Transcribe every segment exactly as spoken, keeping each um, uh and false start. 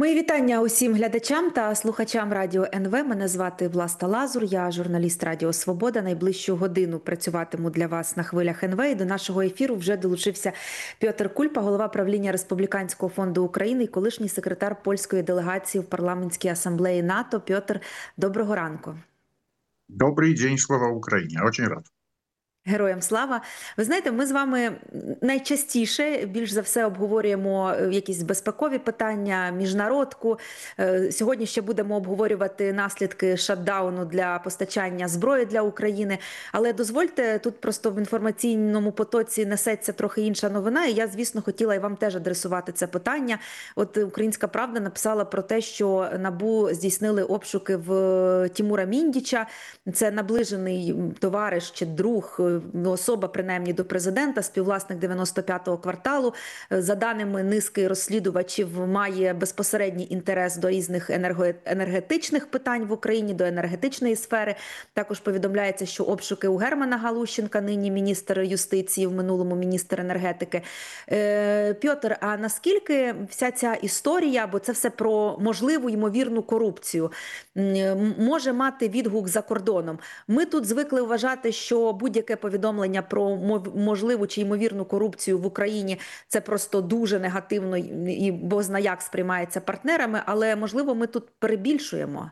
Мої вітання усім глядачам та слухачам Радіо ен ве. Мене звати Власта Лазур, я журналіст Радіо Свобода. Найближчу годину працюватиму для вас на хвилях ен ве. І до нашого ефіру вже долучився Пьотр Кульпа, голова правління Республіканського фонду України і колишній секретар польської делегації в парламентській асамблеї НАТО. Пьотр, доброго ранку. Добрий день, слава Україні. Очень рад. Героям слава. Ви знаєте, ми з вами найчастіше, більш за все, обговорюємо якісь безпекові питання, міжнародку. Сьогодні ще будемо обговорювати наслідки шатдауну для постачання зброї для України. Але дозвольте, тут просто в інформаційному потоці несеться трохи інша новина. І я, звісно, хотіла і вам теж адресувати це питання. От «Українська правда» написала про те, що НАБУ здійснили обшуки в Тімура Міндіча. Це наближений товариш чи друг, особа, принаймні, до президента, співвласник дев'яносто п'ятого кварталу. За даними низки розслідувачів, має безпосередній інтерес до різних енергетичних питань в Україні, до енергетичної сфери. Також повідомляється, що обшуки у Германа Галущенка, нині міністр юстиції, в минулому міністр енергетики. Пьотр, а наскільки вся ця історія, бо це все про можливу ймовірну корупцію, може мати відгук за кордоном? Ми тут звикли вважати, що будь-яке повідомлення про можливу чи ймовірну корупцію в Україні – це просто дуже негативно і бозна як сприймається партнерами, але, можливо, ми тут перебільшуємо?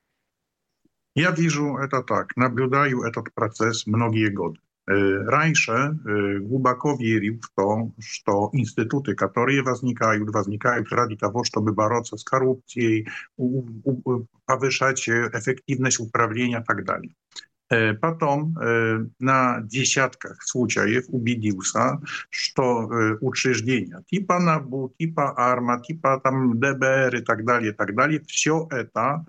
Я вижу это так, наблюдаю этот процесс многие годы. Раньше глубоко верил в то, что институты, которые возникают, возникают ради того, чтобы бороться с коррупцией, повышать эффективность управления и так далее. Потом на десятках случаев убедился, что учреждения типа НАБУ, типа АРМА, типа там дэ бэ эр и так далее, и так далее, все это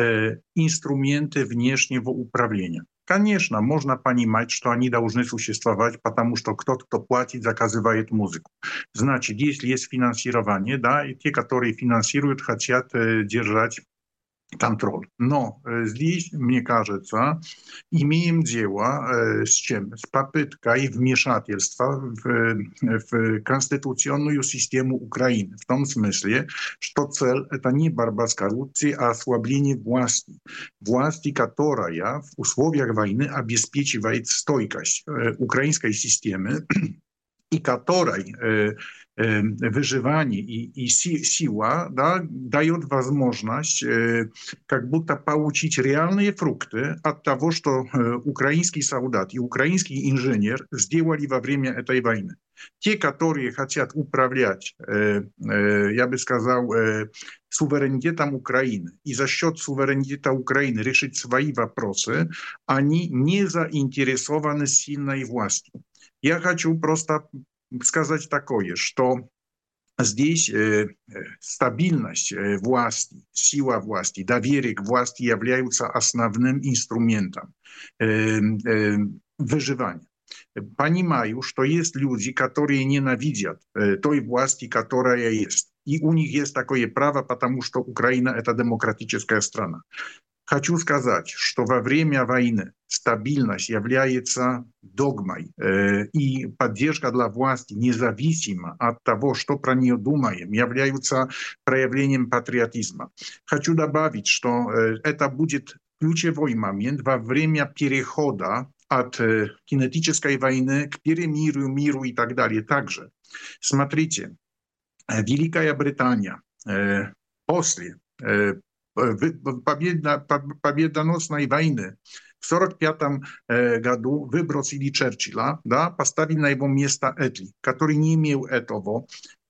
инструменты внешнего управления. Конечно, можно понимать, что они должны существовать, потому что кто-то, кто платит, заказывает музыку. Значит, если есть финансирование, да, и те, которые финансируют, хотят держать контроль. Но э, здесь, мне кажется, имеем дело э, с чем? С попыткой вмешательства в, в конституционную систему Украины. В том смысле, что цель — это не борьба с коррупцией, а ослабление власти. Власти, которая в условиях войны обеспечивает стойкость э, украинской системы, и которой э, э, выживание и, и си, сила, да, дает возможность э, как будто получить реальные фрукты от того, что э, украинский солдат и украинский инженер сделали во время этой войны. Те, которые хотят управлять, э, э, я бы сказал, э, суверенитетом Украины и за счет суверенитета Украины решить свои вопросы, они не заинтересованы сильной властью. Я хочу просто сказать такое, что здесь э, стабильность э, власти, сила власти, доверие к власти являются основным инструментом э, э, выживания. Понимаю, что есть люди, которые ненавидят э, той власти, которая есть. И у них есть такое право, потому что Украина — это демократическая страна. Хочу сказать, что во время войны стабильность является догмой, э, и поддержка для власти, независимо от того, что про нее думаем, является проявлением патриотизма. Хочу добавить, что э, это будет ключевой момент во время перехода от э, кинетической войны к перемирию, миру и так далее. Также, смотрите, Великая Британия э, после э, Победа, победоносной войны в сорок пятом э, году выбросили Черчилля, да, поставили на его место Этли, который не имел этого,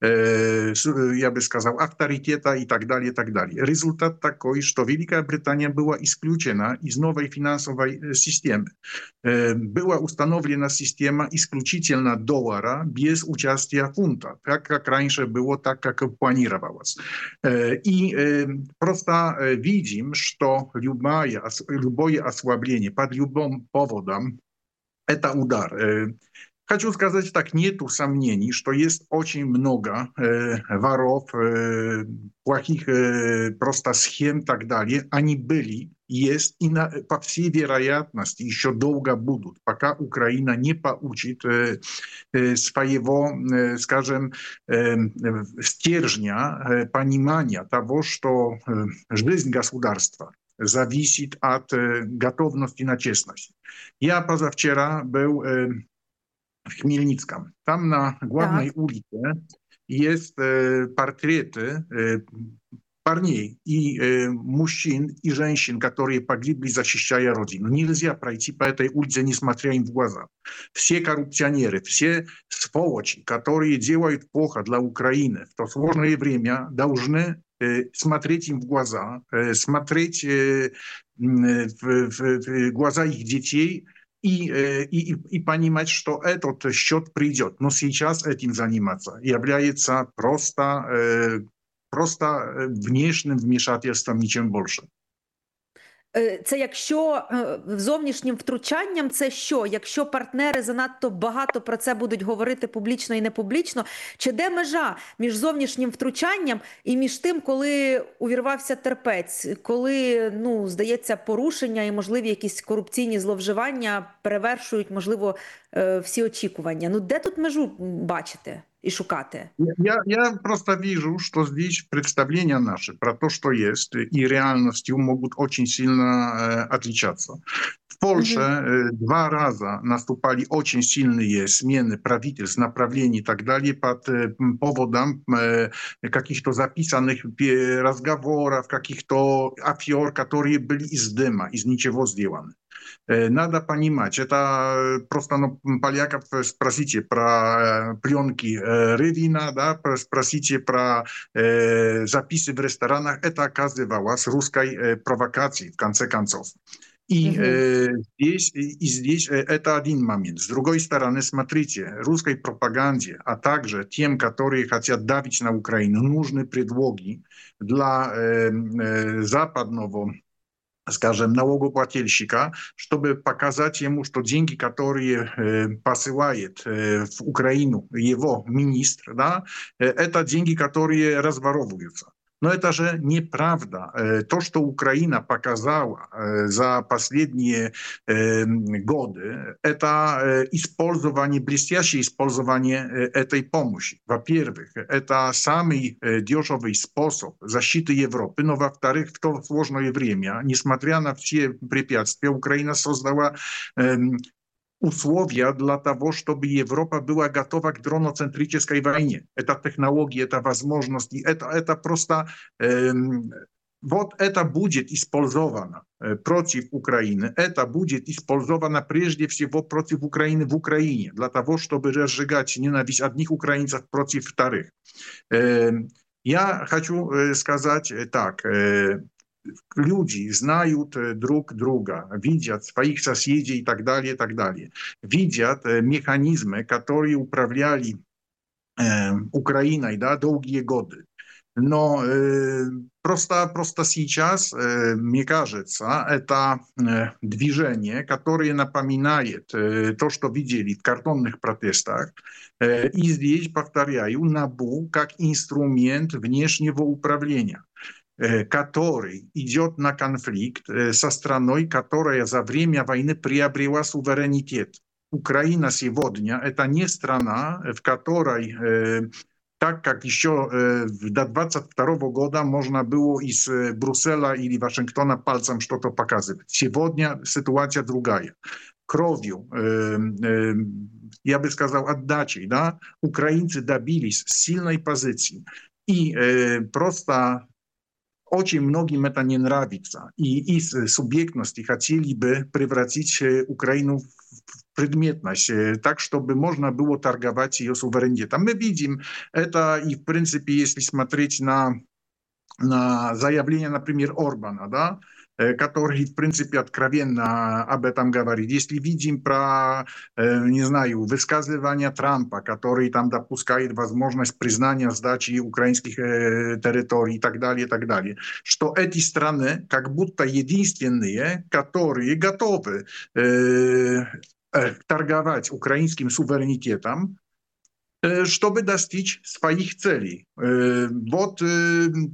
э, я бы сказал, авторитета и так далее, и так далее. Результат такой, что Великая Британия была исключена из новой финансовой системы. Э, была установлена система исключительно доллара без участия фунта, так как раньше было, так как планировалось. Э, и э, просто э, видим, что любая, любое ослабление под любым поводом — это удар. Хочу сказать так, нету сомнений, что есть очень много э, воров, э, плохих э, просто схем и так далее. Они были есть и на, по всей вероятности еще долго будут, пока Украина не получит э, э, своего, э, скажем, э, стержня, э, понимания того, что э, жизнь государства зависит от э, готовности на честность. Я позавчера был э, в Хмельницком. Там на главной Так, улице есть э, портреты э, парней и э, мужчин и женщин, которые погибли, защищая Родину. Нельзя пройти по этой улице, не смотря им в глаза. Все коррупционеры, все сволочи, которые делают плохо для Украины в то сложное время, должны э, смотреть им в глаза, э, смотреть э, в, в, в глаза их детей, и, и, и понимать, что этот счет придет. Но сейчас этим заниматься является просто, просто внешним вмешательством, ничем больше. Е, це якщо е, зовнішнім втручанням, це що? Якщо партнери занадто багато про це будуть говорити публічно і не публічно, чи де межа між зовнішнім втручанням і між тим, коли увірвався терпець, коли, ну, здається, порушення і можливі якісь корупційні зловживання перевершують, можливо, е, всі очікування? Ну, де тут межу бачити і шукати? Я, я просто вижу, что здесь представления наши про то, что есть, и реальностью могут очень сильно э, отличаться. В Польше Угу. э, два раза наступали очень сильные смены правительств, направлений и так далее под э, поводом э, каких-то записанных разговоров, каких-то афер, которые были из дыма, из ничего сделаны. Надо понимать, это просто, ну, поляков спросите про пленки Рывина, да, спросите про э, записи в ресторанах, это оказывалось русской э, провокацией, в конце концов. И, Угу. э, здесь, и, и здесь э, это один момент. С другой стороны, смотрите, русской пропаганде, а также тем, которые хотят давить на Украину, нужны предлоги для э, э, западного, скажем, налогоплательщика, чтобы показать ему, что деньги, которые э, посылает э, в Украину его министр, да, э, это деньги, которые разворовываются. Но это же неправда. Э, то, что Украина показала э, за последние э, годы, это э, использование, блестящее использование э, этой помощи. Во-первых, это самый э, дешевый способ защиты Европы, но во-вторых, в то сложное время, несмотря на все препятствия, Украина создала э, условия для того, чтобы Европа была готова к дроноцентрической войне. Это технологии, это возможности, это, это просто... Э, вот это будет использовано э, против Украины. Это будет использовано прежде всего против Украины в Украине, для того, чтобы разжигать ненависть одних украинцев против вторых. Э, я хочу э, сказать так. Э, люди знают друг друга, видят своих соседей и так далее, и так далее. Видят э, механизмы, которые управляли э, Украиной, да, долгие годы. Но э, просто, просто сейчас, э, мне кажется, это э, движение, которое напоминает э, то, что видели в картонных протестах. Э, и здесь, повторяю, НАБУ как инструмент внешнего управления, который идет на конфликт со страной, которая за время войны приобрела суверенитет. Украина сегодня – это не страна, в которой, так как еще до двадцать второго года можно было из Брюсселя или Вашингтона пальцем что-то показывать. Сегодня ситуация другая. Кровью, я бы сказал, отдачей, да, украинцы добились сильной позиции. И просто очень многим это не нравится. И из субъектности хотели бы превратить Украину в предметность, так, чтобы можно было торговать ее суверенитетом. Мы видим это и, в принципе, если смотреть на, на заявление, например, Орбана, да, который, в принципе, откровенно об этом говорит. Если видим про, не знаю, высказывания Трампа, который там допускает возможность признания сдачи украинских территорий и так далее, и так далее, что эти страны как будто единственные, которые готовы э, торговать украинским суверенитетом, чтобы достичь своих целей. Вот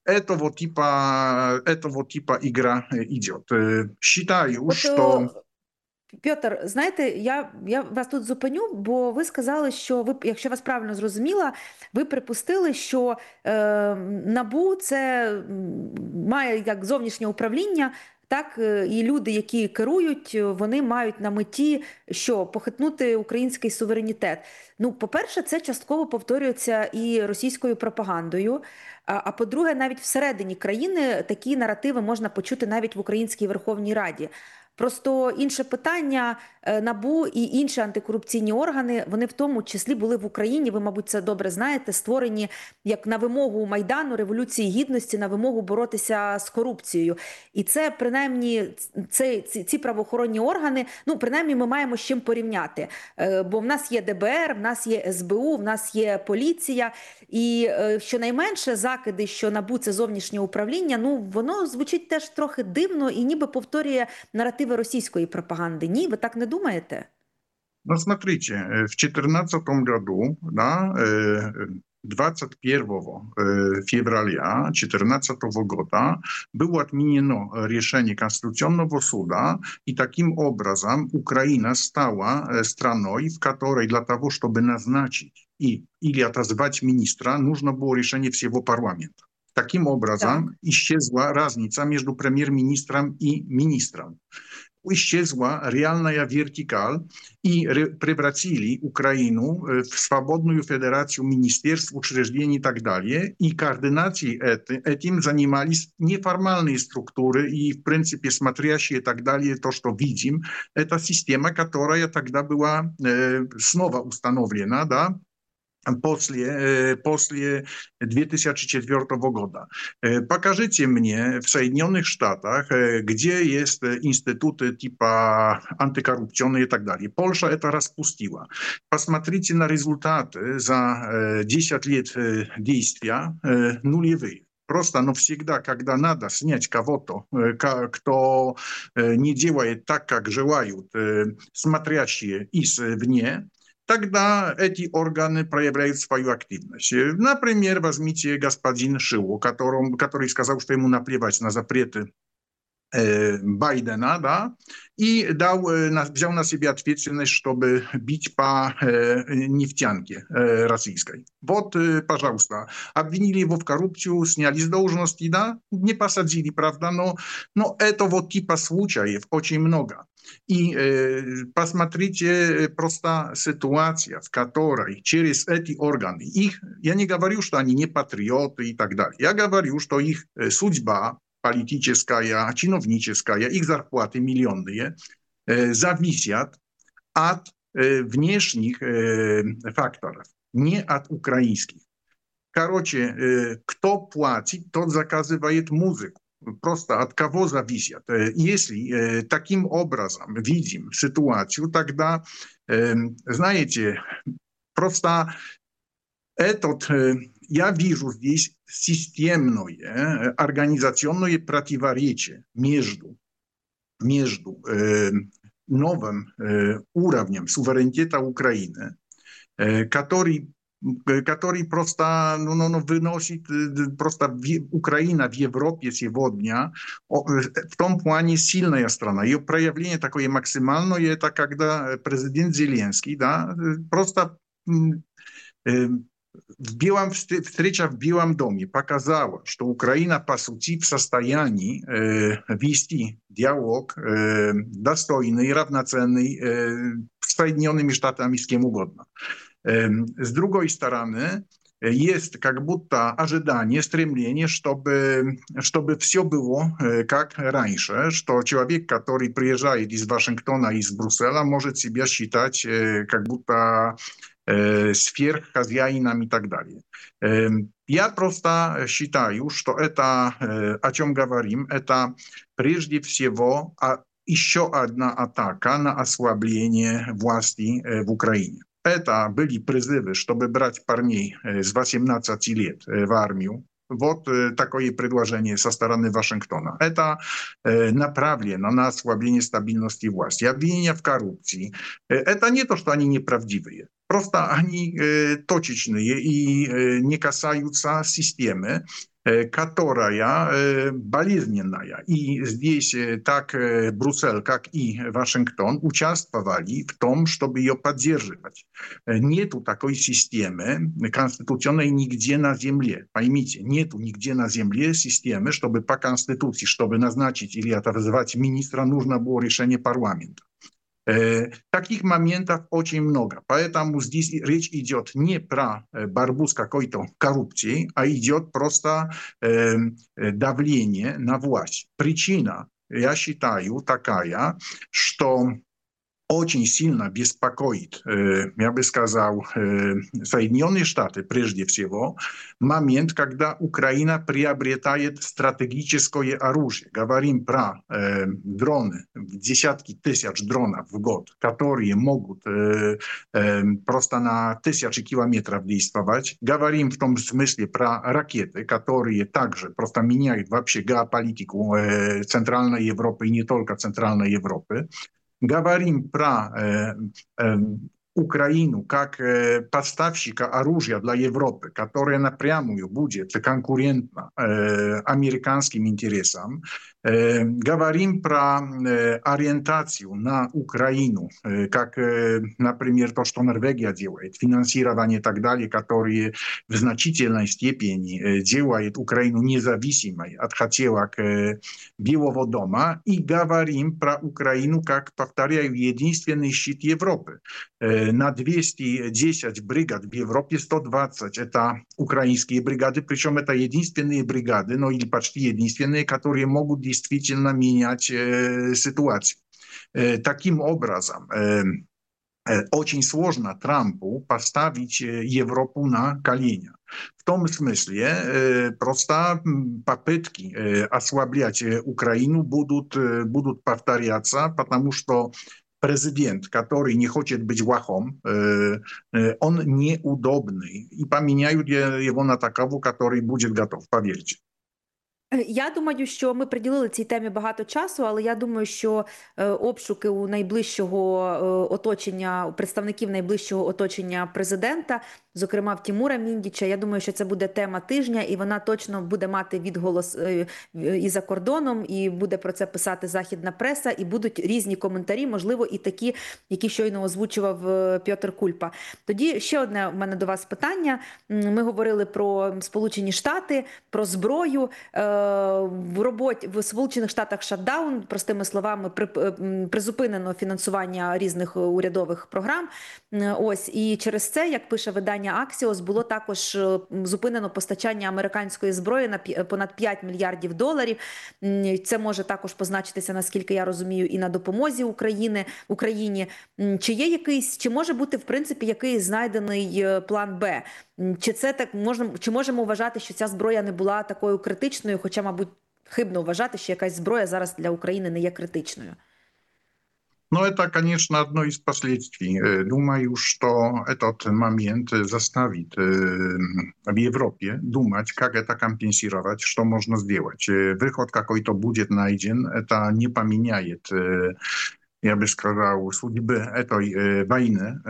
этого типа, этого типа игра идет. Считаю, От что... о, Пьотр, знаєте, я, я вас тут зупиню, бо ви сказали, що ви, якщо вас правильно зрозуміла, ви припустили, що е, НАБУ це м, має як зовнішнє управління, так е, і люди, які керують, вони мають на меті що похитнути український суверенітет. Ну, по-перше, це частково повторюється і російською пропагандою. А, а по-друге, навіть всередині країни такі наративи можна почути навіть в Українській Верховній Раді. Просто інше питання, е, НАБУ і інші антикорупційні органи, вони в тому числі були в Україні, ви, мабуть, це добре знаєте, створені як на вимогу Майдану, Революції Гідності, на вимогу боротися з корупцією. І це, принаймні, це, ці, ці правоохоронні органи, ну, принаймні, ми маємо з чим порівняти. Е, Бо в нас є ДБР, в нас є ес бе у, в нас є поліція. І е, щонайменше закиди, що НАБУ – це зовнішнє управління, ну, воно звучить теж трохи дивно і ніби повторює наративи російської пропаганди. Ні, ви так не думаєте? Ну, смотрите, э, в две тысячи четырнадцатом году, да, э, двадцать первого э, февраля две тысячи четырнадцатого года было отменено решение Конституционного суда, и таким образом Украина стала э, страной, в которой для того, чтобы назначить и, или отозвать министра, нужно было решение всего парламента. Таким образом, Так. исчезла разница между премьер-министром и министром. Исчезла реальная вертикаль и превратили Украину в свободную федерацию министерств, учреждений и так далее. И координацией этим занимались неформальные структуры и, в принципе, смотрящие и так далее. То, что видим, это система, которая тогда была э, снова установлена, да, после, после две тысячи четвёртого года. Покажите мне в Соединенных Штатах, где есть институты типа антикоррупционные и так далее. Польша это распустила. Посмотрите на результаты за десять лет действия нулевые. Просто, но всегда, когда надо снять кого-то, кто не делает так, как желают смотрящие извне, тогда эти органы проявляют свою активность. Например, возьмите господин Шило, которым, который сказал, что ему наплевать на запреты э, Байдена, да, и дал, взял на себя ответственность, чтобы бить по э, нефтянке э, российской. Вот, э, пожалуйста, обвинили его в коррупцию, сняли с должности, да, не посадили, правда, но, но этого типа случаев очень много. И э, посмотрите просто ситуация, в которой через эти органы, их, я не говорю, что они не патриоты и так далее, я говорю, что их э, судьба политическая, чиновническая, их зарплаты миллионные, э, зависят от э, внешних э, факторов, не от украинских. Короче, э, кто платит, тот заказывает музыку. Просто от кого зависит. Если э, таким образом видим ситуацию, тогда, э, знаете, просто этот, э, я вижу здесь системное э, организационное противоречие между, между э, новым э, уровнем суверенитета Украины, э, который который просто ну, ну, ну, выносит просто в, Украина в Европе сегодня в том плане сильная страна. Ее проявление такое максимальное, это когда президент Зеленский, да, просто э, в Белом, встреча в Белом доме показала, что Украина, по сути, в состоянии э, вести диалог э, достойный, равноценный э, с Соединенными Штатами, с кем угодно. С другой стороны, есть как будто ожидание, стремление, чтобы, чтобы все было как раньше, что человек, который приезжает из Вашингтона, из Брюсселя, может себя считать как будто э, сверххозяином и так далее. Э, я просто считаю, что это, э, о чем говорим, это прежде всего еще одна атака на ослабление власти э, в Украине. Это были призывы, чтобы брать парней с восемнадцати лет в армию. Вот такое предложение со стороны Вашингтона. Это направлено на ослабление стабильности власти. Обвинения в коррупции. Это не то, что они неправдивые. Просто они точечные и не касаются системы. которая болезненная. И здесь так Брюссель, как и Вашингтон участвовали в том, чтобы ее поддерживать. Нету такой системы конституционной нигде на земле. Поймите, нету нигде на земле системы, чтобы по Конституции, чтобы назначить или отозвать министра, нужно было решение парламента. Таких моментов очень много. Поэтому здесь речь идет не про борьбу с какой-то коррупцией, а идет просто давление на власть. Причина, я считаю, такая, что очень сильно беспокоит, я бы сказал, Соединенные Штаты прежде всего, момент, когда Украина приобретает стратегическое оружие. Говорим про дроны, десятки тысяч дронов в год, которые могут просто на тысячи километров действовать. Говорим в том смысле про ракеты, которые также просто меняют вообще геополитику Центральной Европы и не только Центральной Европы. Говорим про э, э, Украину как э, поставщика оружия для Европы, которая напрямую будет конкурентна э, американским интересам. Э, говорим про э, ориентацию на Украину, э, как, э, например, то, что Норвегия делает, финансирование и так далее, которые в значительной степени э, делает Украину независимой от хотелок э, Белого дома. И говорим про Украину как, повторяю, единственный щит Европы. На двести десять бригад в Европе сто двадцать это украинские бригады, причем это единственные бригады, ну или почти единственные, которые могут действительно менять э, ситуацию. Э, таким образом, э, очень сложно Трампу поставить Европу на колени. В том смысле, просто попытки ослаблять Украину будут, будут повторяться, потому что президент, который не хочет быть лохом, он неудобный. И поменяют его на такого, который будет готов, поверьте. Я думаю, що ми приділили цій темі багато часу, але я думаю, що обшуки у найближчого оточення, у представників найближчого оточення президента, зокрема в Тімура Міндіча, я думаю, що це буде тема тижня, і вона точно буде мати відголос і за кордоном, і буде про це писати західна преса, і будуть різні коментарі, можливо, і такі, які щойно озвучував Пьотр Кульпа. Тоді ще одне у мене до вас питання. Ми говорили про Сполучені Штати, про зброю. В роботі в Сполучених Штатах шатдаун, простими словами, призупинено фінансування різних урядових програм. Ось, і через це, як пише видання Axios, було також зупинено постачання американської зброї на понад п'ять мільярдів доларів. Це може також позначитися, наскільки я розумію, і на допомозі України, Україні. Чи є якийсь, чи може бути, в принципі, якийсь знайдений план Б? Чи це так можна, чи можемо вважати, що ця зброя не була такою критичною, хоча, мабуть, хибно вважати, що якась зброя зараз для України не є критичною? Но это, конечно, одно из последствий. Думаю, что этот момент заставит в Европе думать, как это компенсировать, что можно сделать. Выход какой-то будет найден, это не поменяет, я бы сказал, судьбы этой войны.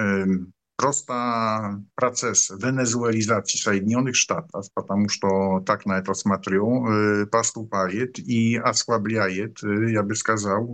Просто процесс венезуэлизации Соединенных Штатов, потому что так на это смотрю, поступает и ослабляет, я бы сказал,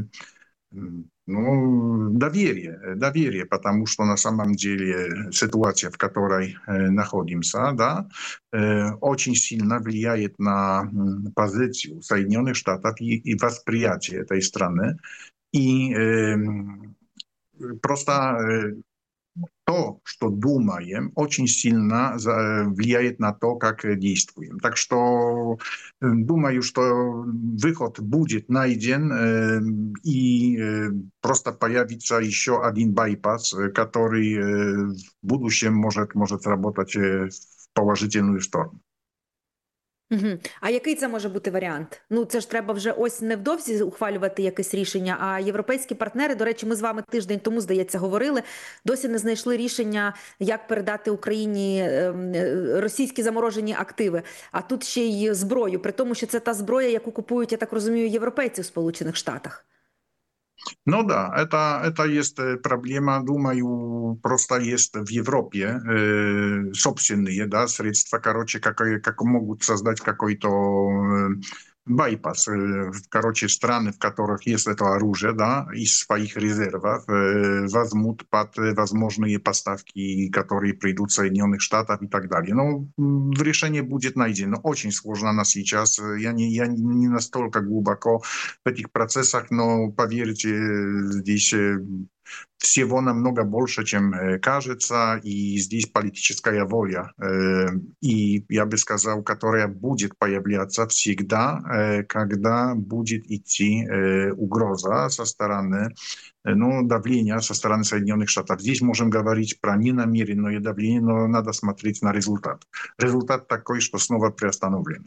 ну, доверие, доверие, потому что на самом деле ситуация, в которой э, находимся, да, э, очень сильно влияет на позицию Соединенных Штатов и, и восприятие этой страны. И э, просто э, то, что думаем, очень сильно влияет на то, как действуем. Так что думаю, что выход будет найден, и просто появится еще один байпас, который в будущем может, может работать в положительную сторону. Угу. А який це може бути варіант? Ну, це ж треба вже ось невдовзі ухвалювати якесь рішення, а європейські партнери, до речі, ми з вами тиждень тому, здається, говорили, досі не знайшли рішення, як передати Україні російські заморожені активи, а тут ще й зброю, при тому, що це та зброя, яку купують, я так розумію, європейці в Сполучених Штатах. Ну да, это, это есть э, проблема, думаю, просто есть в Европе э, собственные, да, средства, короче, как, как могут создать какой-то э, байпас. Э, короче, страны, в которых есть это оружие, да, из своих резервов э, возьмут под э, возможные поставки, которые придут с Соединенных Штатов и так далее. Но м, решение будет найдено. Очень сложно на сейчас. Я не, я не настолько глубоко в этих процессах, но поверьте, здесь э, всего намного больше, чем э, кажется, и здесь политическая воля, э, и я бы сказал, которая будет появляться всегда, э, когда будет идти э, угроза со стороны, э, ну, давления со стороны Соединенных Штатов. Здесь можем говорить про ненамеренное давление, но надо смотреть на результат. Результат такой, что снова приостановлено.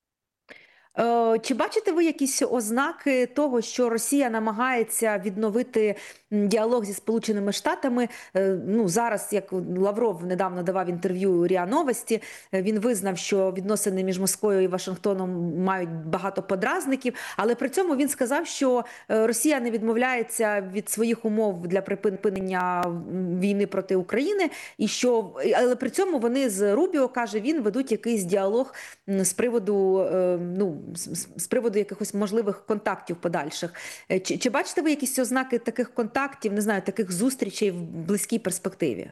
Е, Чи бачите ви якісь ознаки того, що Росія намагається відновити м, діалог зі Сполученими Штатами? Е, Ну зараз, як Лавров недавно давав інтерв'ю РІА Новості, е, він визнав, що відносини між Москвою і Вашингтоном мають багато подразників, але при цьому він сказав, що е, Росія не відмовляється від своїх умов для припинення м, війни проти України, і що але при цьому вони з Рубіо, каже він, ведуть якийсь діалог м, з приводу е, ну з, з приводу якихось можливих контактів подальших. Е, Чи, чи бачите ви якісь ознаки таких контактів, не знаю, таких зустрічей в близькій перспективі?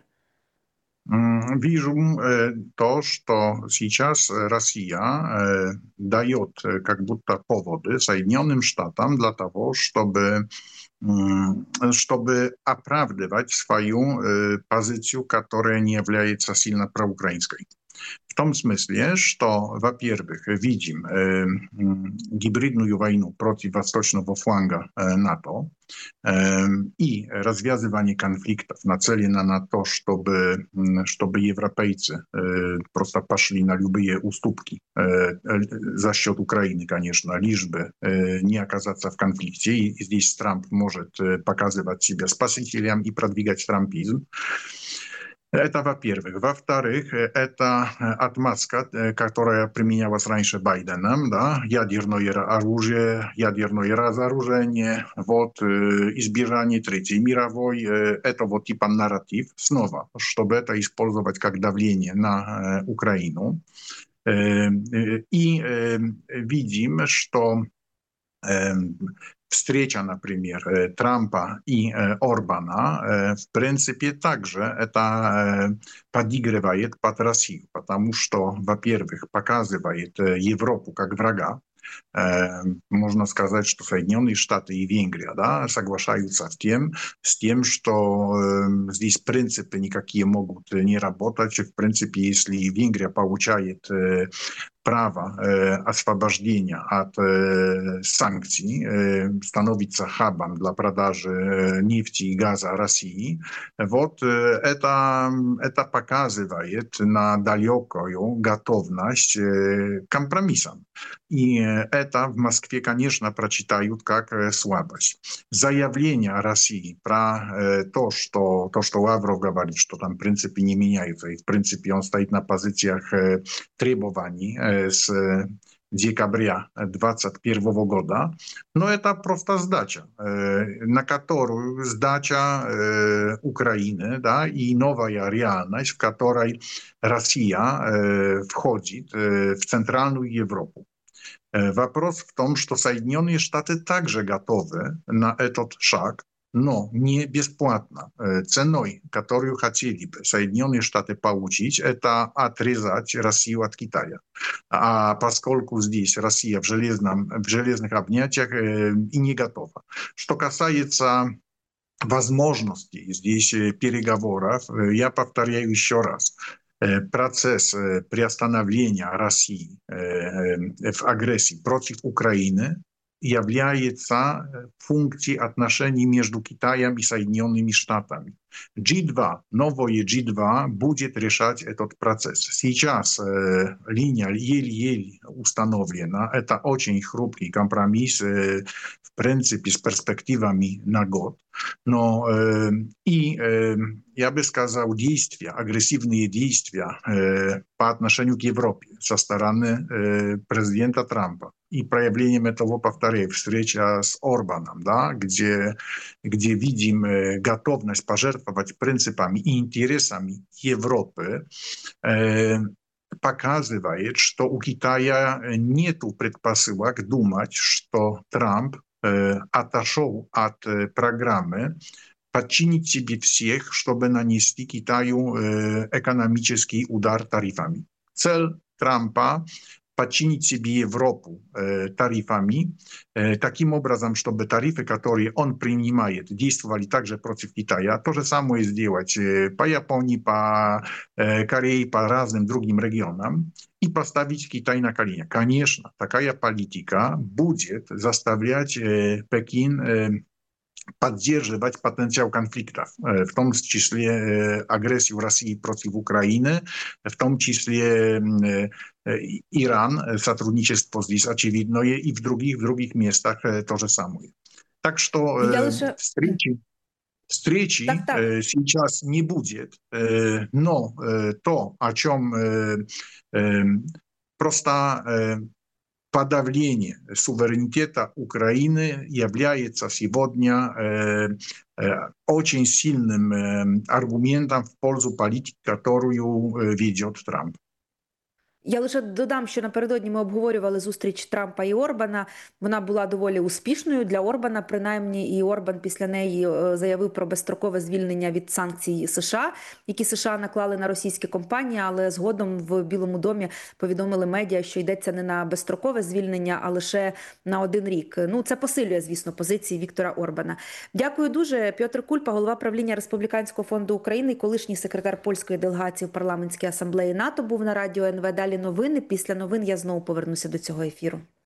М, Вижу э, то, что сейчас Россия э, дает э, как будто поводы Соединенным Штатам для того, чтобы, м, чтобы оправдывать свою э, позицию, которая не является сильно проукраинской. В том смысле, что, во-первых, видим э, гибридную войну против восточного фланга э, НАТО э, и развязывание конфликтов нацелено на то, чтобы, чтобы европейцы э, просто пошли на любые уступки э, за счет Украины, конечно, лишь бы э, не оказаться в конфликте. И здесь Трамп может э, показывать себя спасителем и продвигать трампизм. Это во-первых. Во-вторых, это отмазка, которая применялась раньше Байденом, да, ядерное оружие, ядерное разоружение, вот, избежание Третьей мировой, это вот типа нарратив снова, чтобы это использовать как давление на Украину. И видим, что встреча, например, Трампа и Орбана, в принципе, также это подыгрывает под Россию, потому что, во-первых, показывает Европу как врага. Можно сказать, что Соединенные Штаты и Венгрия, да, соглашаются с тем, с тем, что э, здесь принципы никакие могут не работать. В принципе, если Венгрия получает э, право э, освобождения от э, санкций, э, становится хабом для продажи э, нефти и газа России, вот э, это, это показывает на далекую готовность э, к компромиссам. И это в Москве, конечно, прочитают как э, слабость. Заявление России про э, то, что, то, что Лавров говорит, что там в принципе не меняется, и в принципе он стоит на позициях э, требований э, с декабря двадцать первого года, но это просто сдача, э, на которую сдача э, Украины, да, и новая реальность, в которой Россия э, входит э, в Центральную Европу. Вопрос в том, что Соединенные Штаты также готовы на этот шаг, но не бесплатно. Ценой, которую хотели бы Соединенные Штаты получить, это отрезать Россию от Китая. А поскольку здесь Россия в, железном, в железных объятиях и не готова. Что касается возможностей здесь переговоров, я повторяю еще раз, процесс приостановления России в агрессии против Украины является функцией отношений между Китаем и Соединенными Штатами. джи два, новое джи два будет решать этот процесс. Сейчас э, линия еле-еле установлена. Это очень хрупкий компромисс, э, в принципе, с перспективами на год. Но э, и, э, я бы сказал, действия, агрессивные действия э, по отношению к Европе со стороны э, президента Трампа и проявлением этого, повторяю, встреча с Орбаном, да, где, где видим э, готовность пожертвовать принципами и интересами Европы, э, показывает, что у Китая нет предпосылок думать, что Трамп э, отошел от э, программы подчинить себе всех, чтобы нанести Китаю э, экономический удар тарифами. Цель Трампа подчинить себе Европу э, тарифами, э, таким образом, чтобы тарифы, которые он принимает, действовали также против Китая. То же самое сделать э, по Японии, по э, Корее, по разным другим регионам и поставить Китай на колени. Конечно, такая политика будет заставлять э, Пекин э, поддерживать потенциал конфликтов, в том числе агрессию России против Украины, в том числе Иран, сотрудничество здесь очевидное, и в других, в других местах то же самое. Так что Я лише встречи, встречи так, так. сейчас не будет, но то, о чем просто подавление суверенитета Украины является сегодня э, э, очень сильным э, аргументом в пользу политики, которую э, ведет Трамп. Я лише додам, що напередодні ми обговорювали зустріч Трампа і Орбана. Вона була доволі успішною для Орбана, принаймні, і Орбан після неї заявив про безстрокове звільнення від санкцій США, які США наклали на російські компанії, але згодом в Білому домі повідомили медіа, що йдеться не на безстрокове звільнення, а лише на один рік. Ну, це посилює, звісно, позиції Віктора Орбана. Дякую дуже. Пьотр Кульпа, голова правління Республіканського фонду України, колишній секретар польської делегації в парламентській асамблеї НАТО, був на радіо ен ве. Далі новини. Після новин я знову повернуся до цього ефіру.